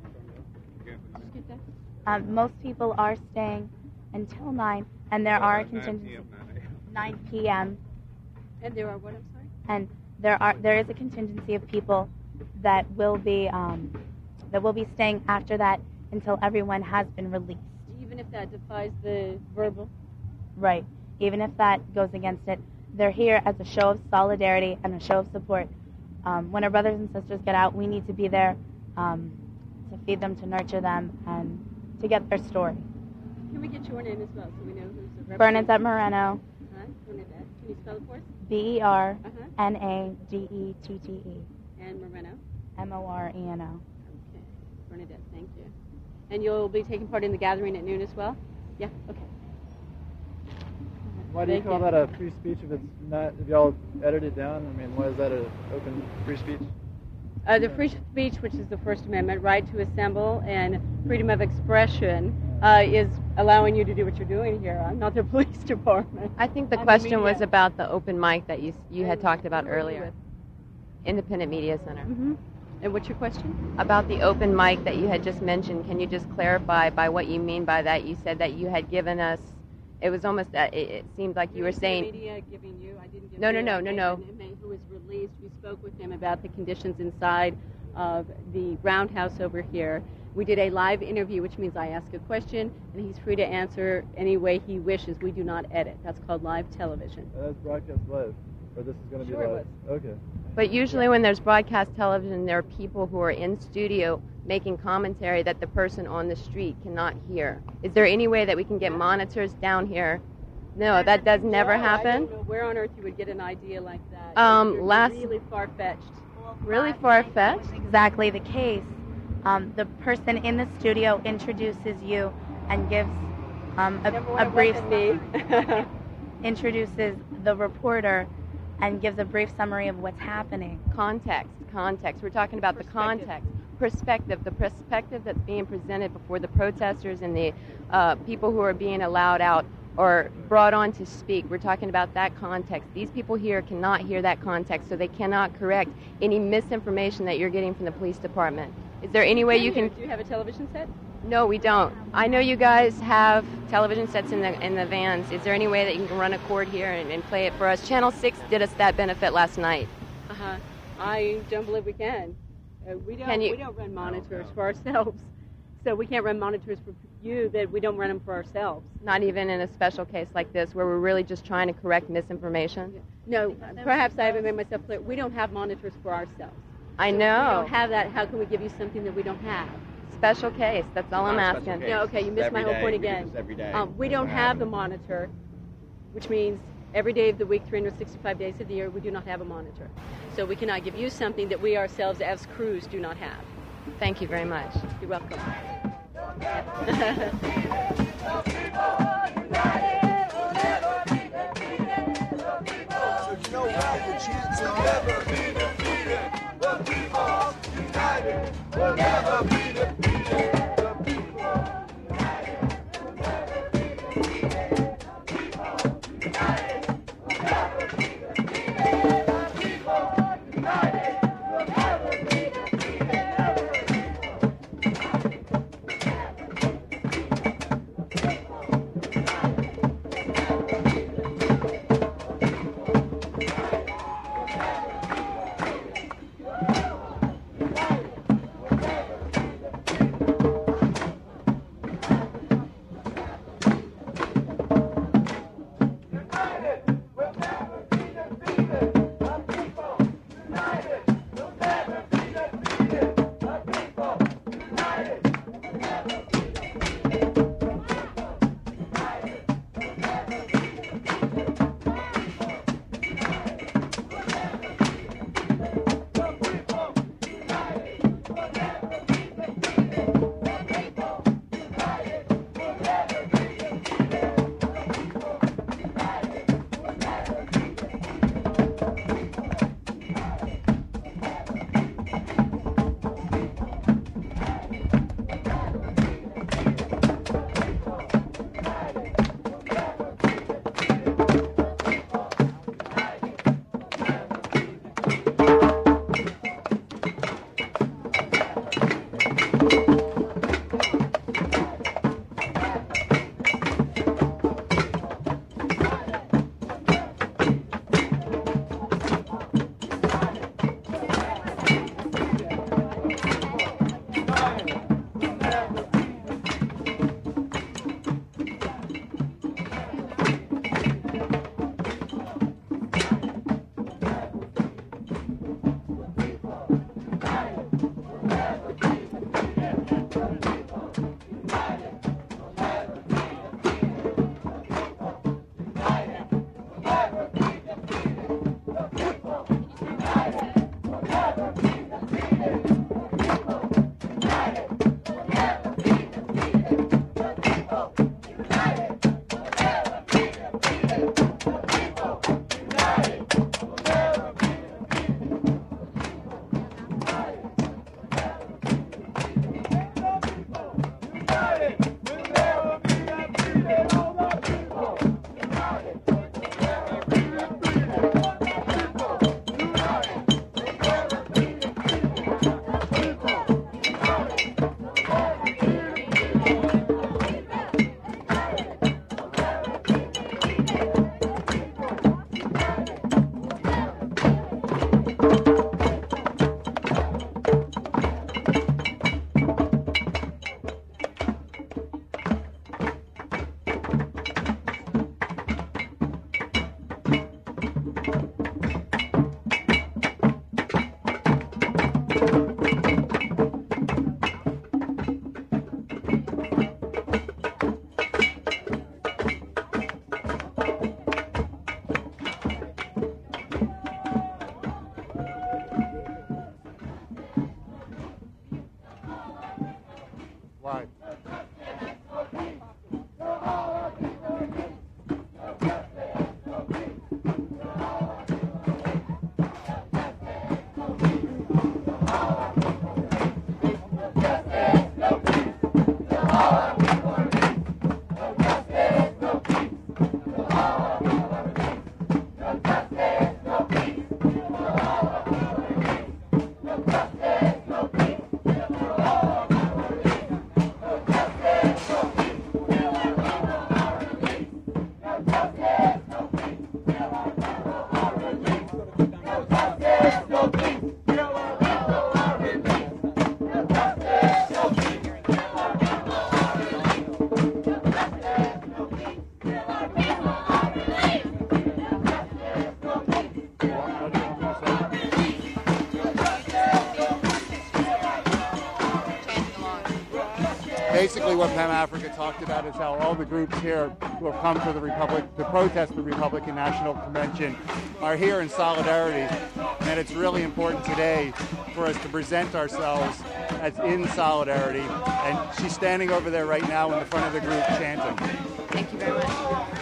Most people are staying until 9, and there are contingencies. 9 p.m. And there are what? I'm sorry. And there is a contingency of people that will be staying after that until everyone has been released. Even if that defies the verbal. Right. Even if that goes against it, they're here as a show of solidarity and a show of support. When our brothers and sisters get out, we need to be there to feed them, to nurture them, and to get their story. Can we get your name as well so we know who's the representative? Bernadette Moreno. Bernadette. Can you spell it for us? Bernadette. And Moreno? Moreno. Okay. Bernadette, thank you. And you'll be taking part in the gathering at noon as well? Yeah? Okay. Why do you call that a free speech if it's not, if y'all edit it down? I mean, why is that an open free speech? The free speech, which is the First Amendment, right to assemble, and freedom of expression is allowing you to do what you're doing here. I'm not the police department. I think the question was about the open mic that you had talked about earlier. Independent Media Center. Mm-hmm. And what's your question? About the open mic that you had just mentioned. Can you just clarify by what you mean by that? You said that you had given us, it was almost, it seemed like you were saying... Media giving you, I didn't give No. An inmate who was released. We spoke with him about the conditions inside of the roundhouse over here. We did a live interview, which means I ask a question, and he's free to answer any way he wishes. We do not edit. That's called live television. That's broadcast live, or this is going to be live? Okay. But usually when there's broadcast television, there are people who are in studio making commentary that the person on the street cannot hear. Is there any way that we can get monitors down here? No, that does never happen. I don't know where on earth you would get an idea like that. Really far-fetched. Really far-fetched? Exactly the case. The person in the studio introduces you and gives a brief introduces the reporter and gives a brief summary of what's happening. Context. We're talking about the context. Perspective that's being presented before the protesters and the people who are being allowed out or brought on to speak. We're talking about that context. These people here cannot hear that context, so they cannot correct any misinformation that you're getting from the police department. Is there any way you can... Do you have a television set? No, we don't. I know you guys have television sets in the vans. Is there any way that you can run a cord here and play it for us? Channel 6 did us that benefit last night. I don't believe we can. We don't run monitors for ourselves. So we can't run monitors for you that we don't run them for ourselves. Not even in a special case like this where we're really just trying to correct misinformation? No, perhaps I haven't made myself clear. We don't have monitors for ourselves. I know. We don't have that. How can we give you something that we don't have? Special case. That's all I'm asking. No, okay, you missed my whole point again. We don't have the monitor, which means every day of the week, 365 days of the year, we do not have a monitor. So we cannot give you something that we ourselves as crews do not have. Thank you very much. You're welcome. We'll never be defeated. basically what PEM Africa talked about is how all the groups here who have come to protest the Republican National Convention are here in solidarity, and it's really important today for us to present ourselves as in solidarity, and she's standing over there right now in the front of the group chanting. Thank you very much.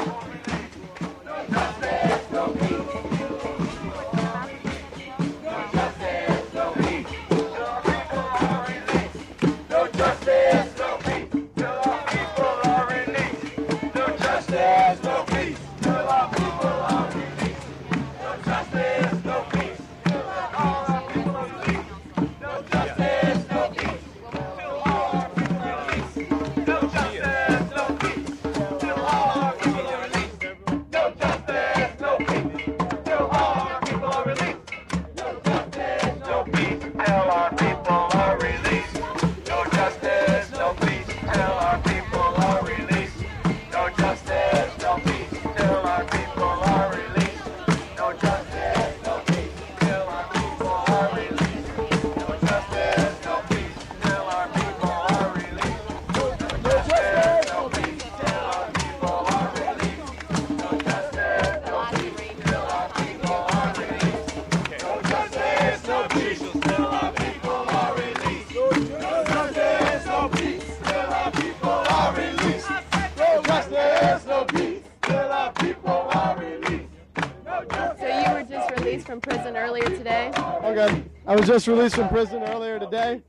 From prison earlier today? Okay, I was just released from prison earlier today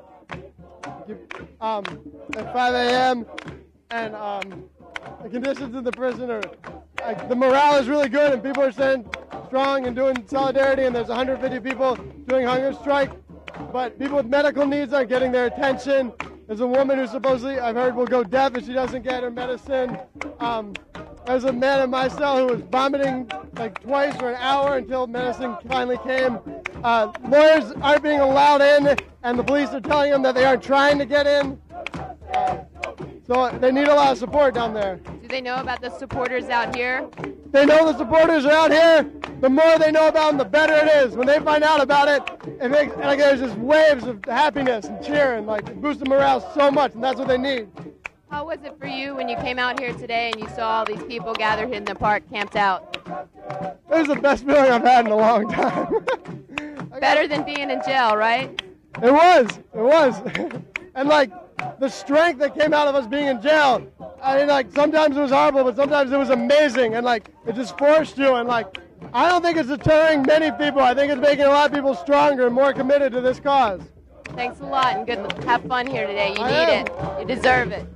at 5 a.m. and the conditions in the prison are, the morale is really good and people are staying strong and doing solidarity, and there's 150 people doing hunger strike, but people with medical needs aren't getting their attention. There's a woman who supposedly, I've heard, will go deaf if she doesn't get her medicine. There's a man in my cell who was vomiting like twice for an hour until medicine finally came. Lawyers aren't being allowed in, and the police are telling them that they aren't trying to get in. So they need a lot of support down there. Do they know about the supporters out here? They know the supporters are out here. The more they know about them, the better it is. When they find out about it, it makes like there's just waves of happiness and cheer and like boosting morale so much, and that's what they need. How was it for you when you came out here today and you saw all these people gathered in the park, camped out? It was the best feeling I've had in a long time. Better than being in jail, right? It was. And like the strength that came out of us being in jail, I mean, like sometimes it was horrible, but sometimes it was amazing, and like it just forced you, and like I don't think it's deterring many people. I think it's making a lot of people stronger and more committed to this cause. Thanks a lot, and good. Have fun here today. You need it. You deserve it.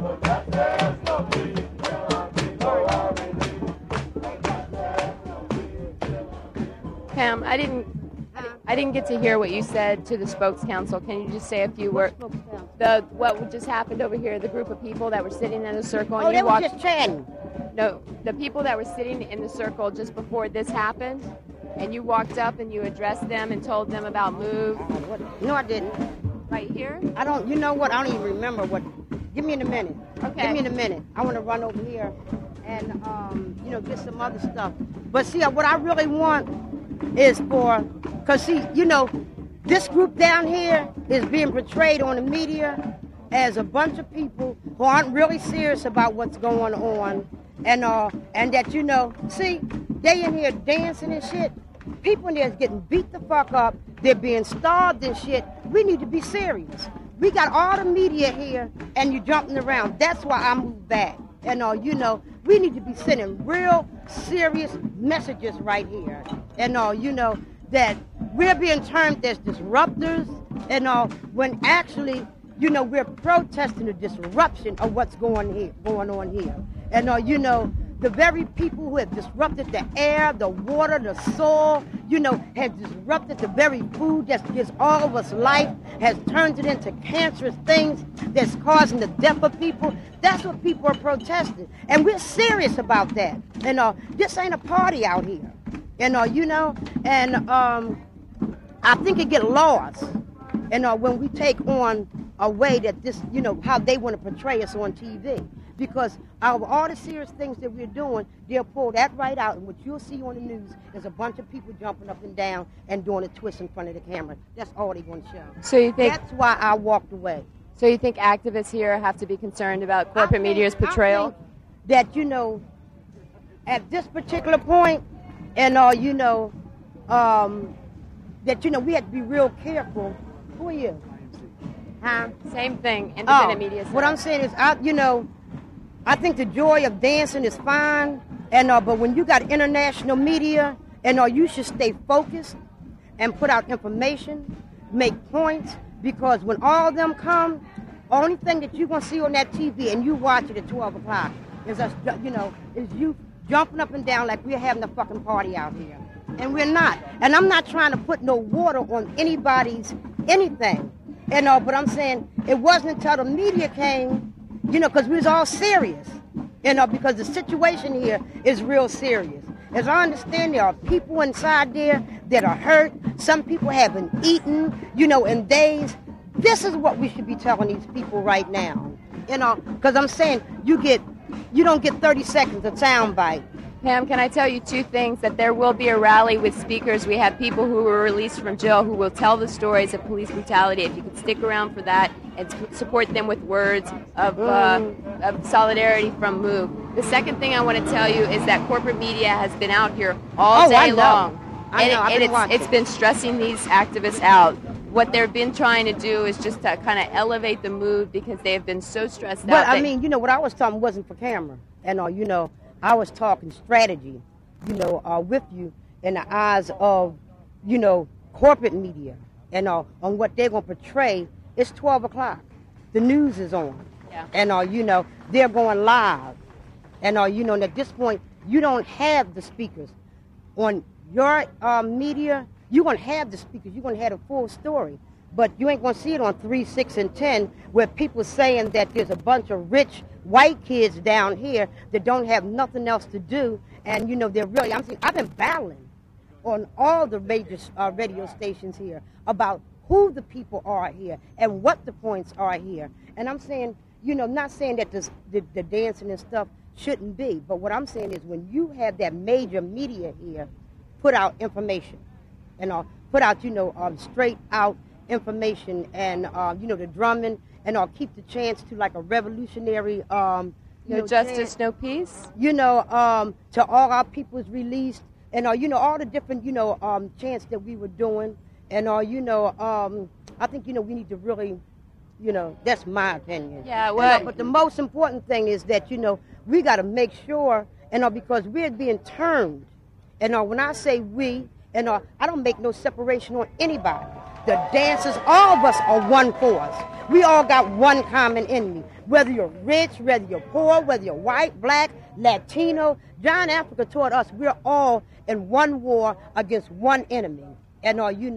Pam, I didn't get to hear what you said to the Spokes Council. Can you just say a few words? What just happened over here? The group of people that were sitting in a circle. And they were just chatting. No, the people that were sitting in the circle just before this happened. And you walked up and you addressed them and told them about MOVE. No, I didn't. Right here? I don't, you know what? I don't even remember what. Give me in a minute. Okay. Give me in a minute. I want to run over here and, get some other stuff. But see, what I really want is because see, this group down here is being portrayed on the media as a bunch of people who aren't really serious about what's going on. And that, see, they in here dancing and shit. People in there is getting beat the fuck up. They're being starved and shit. We need to be serious. We got all the media here, and you jumping around. That's why I moved back. And, we need to be sending real serious messages right here. And, that we're being termed as disruptors. And, when actually, we're protesting the disruption of what's going on here. And, the very people who have disrupted the air, the water, the soil, have disrupted the very food that gives all of us life, has turned it into cancerous things that's causing the death of people. That's what people are protesting. And we're serious about that. And this ain't a party out here. And, I think it get lost. And when we take on a way that this, how they want to portray us on TV. Because out of all the serious things that we're doing, they'll pull that right out. And what you'll see on the news is a bunch of people jumping up and down and doing a twist in front of the camera. That's all they're going to show. So you think... That's why I walked away. So you think activists here have to be concerned about corporate media's portrayal? I think that, you know, at this particular point, and, you know, that, you know, we have to be real careful. Who are you? Huh? Same thing, independent media. What I'm saying is, you know, I think the joy of dancing is fine, and but when you got international media, and you should stay focused and put out information, make points, because when all of them come, only thing that you're going to see on that TV and you watch it at 12 o'clock is us, you know, is you jumping up and down like we're having a fucking party out here. And we're not. And I'm not trying to put no water on anybody's anything. And but I'm saying it wasn't until the media came, you know, because we was all serious. You know, because the situation here is real serious. As I understand, there are people inside there that are hurt. Some people haven't eaten, you know, in days. This is what we should be telling these people right now. You know, because I'm saying you don't get 30 seconds of soundbite. Pam, can I tell you two things? That there will be a rally with speakers. We have people who were released from jail who will tell the stories of police brutality. If you could stick around for that and support them with words of solidarity from MOVE. The second thing I want to tell you is that corporate media has been out here all day long. It's been stressing these activists out. What they've been trying to do is just to kind of elevate the mood because they have been so stressed out. But I mean, you know, what I was talking wasn't for camera. And, you know, I was talking strategy, you know, with you in the eyes of, you know, corporate media and on what they're going to portray. It's 12 o'clock. The news is on. Yeah. And, you know, they're going live. And, you know, and at this point, you don't have the speakers. On your media, you're going to have the speakers. You're going to have the full story. But you ain't going to see it on 3, 6, and 10 where people saying that there's a bunch of rich white kids down here that don't have nothing else to do. And, you know, they're really, I've been battling on all the major radio stations here about who the people are here and what the points are here. And I'm saying, you know, not saying that the dancing and stuff shouldn't be, but what I'm saying is when you have that major media here put out information and put out, you know, straight out information and, you know, the drumming and keep the chance to like a revolutionary, no justice, chance, no peace. You know, to all our people is released and, you know, all the different, you know, chants that we were doing. And, you know, I think, you know, we need to really, you know, that's my opinion. Yeah, well. But the most important thing is that, you know, we got to make sure, because we're being turned. And when I say we, I don't make no separation on anybody. The dancers, all of us are one force. We all got one common enemy. Whether you're rich, whether you're poor, whether you're white, black, Latino. John Africa taught us we're all in one war against one enemy. And, you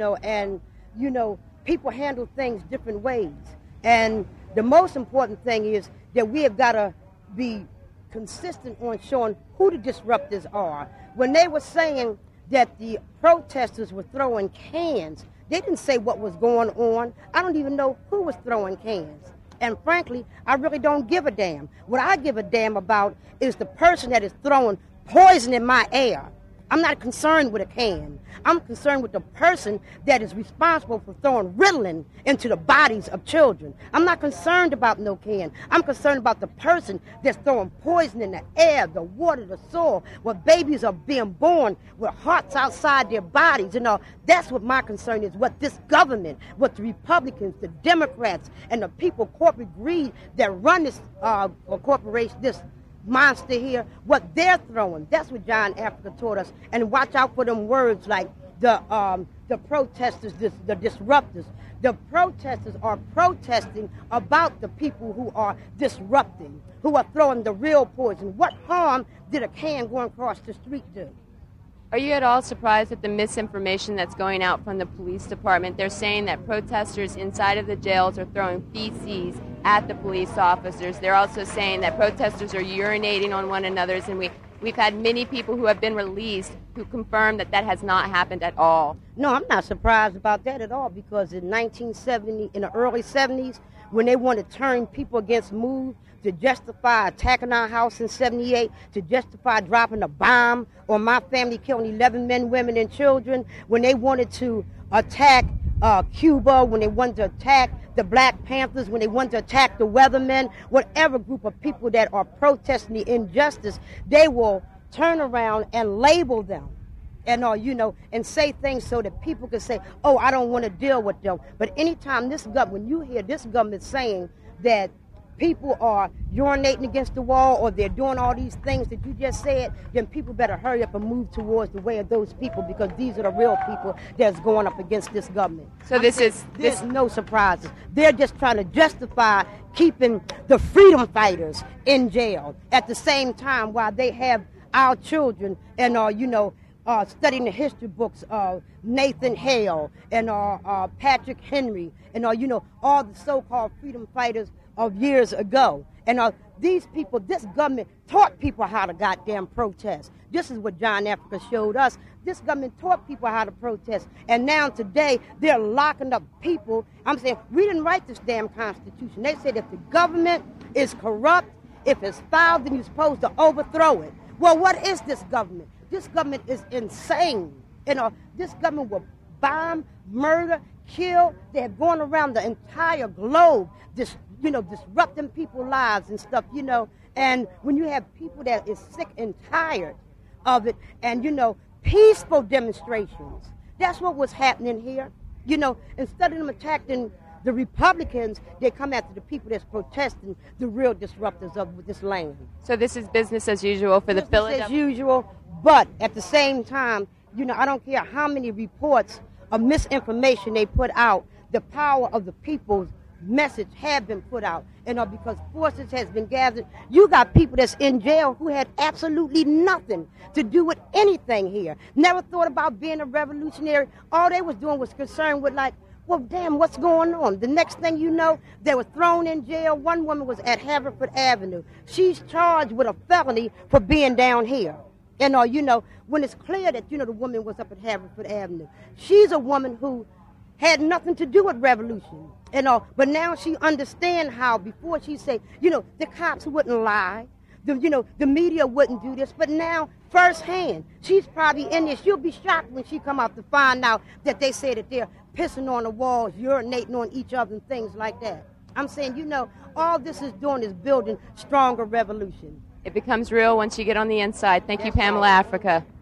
know, people handle things different ways. And the most important thing is that we have got to be consistent on showing who the disruptors are. When they were saying that the protesters were throwing cans, they didn't say what was going on. I don't even know who was throwing cans. And frankly, I really don't give a damn. What I give a damn about is the person that is throwing poison in my air. I'm not concerned with a can. I'm concerned with the person that is responsible for throwing Ritalin into the bodies of children. I'm not concerned about no can. I'm concerned about the person that's throwing poison in the air, the water, the soil, where babies are being born with hearts outside their bodies. That's what my concern is, what this government, what the Republicans, the Democrats, and the people, corporate greed that run this corporation, this monster here, what they're throwing. That's what John Africa taught us. And watch out for them words like the protesters, the disruptors. The protesters are protesting about the people who are disrupting, who are throwing the real poison. What harm did a can going across the street do? Are you at all surprised at the misinformation that's going out from the police department? They're saying that protesters inside of the jails are throwing feces at the police officers. They're also saying that protesters are urinating on one another's, and we've had many people who have been released who confirm that that has not happened at all. No, I'm not surprised about that at all, because in 1970, in the early 70s, when they wanted to turn people against MOVE, to justify attacking our house in 78, to justify dropping a bomb on my family, killing 11 men, women, and children, when they wanted to attack Cuba, when they wanted to attack the Black Panthers, when they wanted to attack the Weathermen, whatever group of people that are protesting the injustice, they will turn around and label them. And and say things so that people can say, oh, I don't want to deal with them. But anytime when you hear this government saying that people are urinating against the wall or they're doing all these things that you just said, then people better hurry up and move towards the way of those people, because these are the real people that's going up against this government. So there's no surprises. They're just trying to justify keeping the freedom fighters in jail at the same time while they have our children and studying the history books of Nathan Hale and Patrick Henry and all the so-called freedom fighters of years ago. And these people, this government taught people how to goddamn protest. This is what John Africa showed us. This government taught people how to protest. And now today, they're locking up people. I'm saying, we didn't write this damn Constitution. They said if the government is corrupt, if it's foul, then you're supposed to overthrow it. Well, what is this government? This government is insane. This government will bomb, murder, kill. They're going around the entire globe, disrupting people's lives and stuff, And when you have people that is sick and tired of it and, peaceful demonstrations, that's what was happening here. Instead of them attacking the Republicans, they come after the people that's protesting, the real disruptors of this land. So this is business as usual for the Philadelphia. Business as usual, but at the same time, I don't care how many reports of misinformation they put out, the power of the people's message have been put out. Because forces has been gathered, you got people that's in jail who had absolutely nothing to do with anything here. Never thought about being a revolutionary. All they was doing was concerned with well, damn, what's going on? The next thing you know, they were thrown in jail. One woman was at Haverford Avenue. She's charged with a felony for being down here. When it's clear that, the woman was up at Haverford Avenue. She's a woman who had nothing to do with revolution. But now she understands how before she say, the cops wouldn't lie. The media wouldn't do this. But now, firsthand, she's probably in this. She'll be shocked when she come out to find out that they say that they're pissing on the walls, urinating on each other and things like that. I'm saying, all this is doing is building stronger revolution. It becomes real once you get on the inside. Thank you, Pamela Africa.